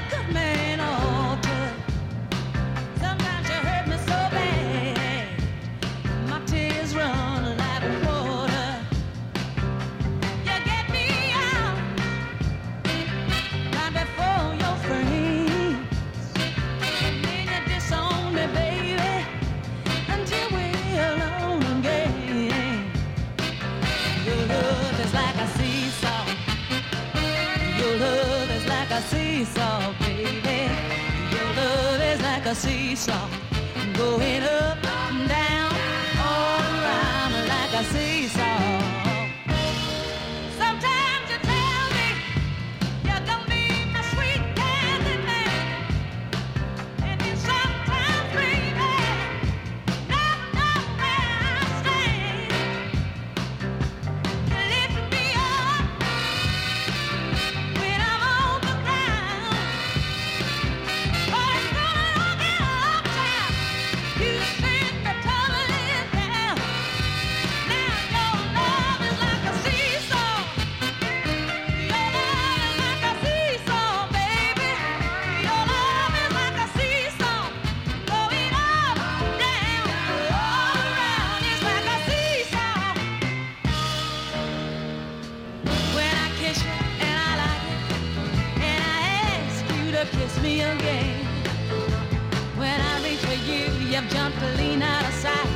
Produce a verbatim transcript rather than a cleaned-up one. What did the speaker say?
good man altered. Sometimes you hurt me so bad, my tears run like water. You get me out right before your friends, and then you disown me, baby, until we're alone again. Your love is like a seesaw. Your love is like a seesaw, baby. Your love is like a seesaw, going up and down, all around like a seesaw. Sometimes you tell me you're gonna be my sweet candy man, and then sometimes, baby, never know where I stand. You lift me up when I'm on the ground. First running on the uptown, you sent me tumbling down. Now your love is like a seesaw. Your love is like a seesaw, baby. Your love is like a seesaw, going up, down, all around. It's like a seesaw. When I kiss you and I like it, and I ask you to kiss me again. When I reach for you, you've jumped clean out of sight.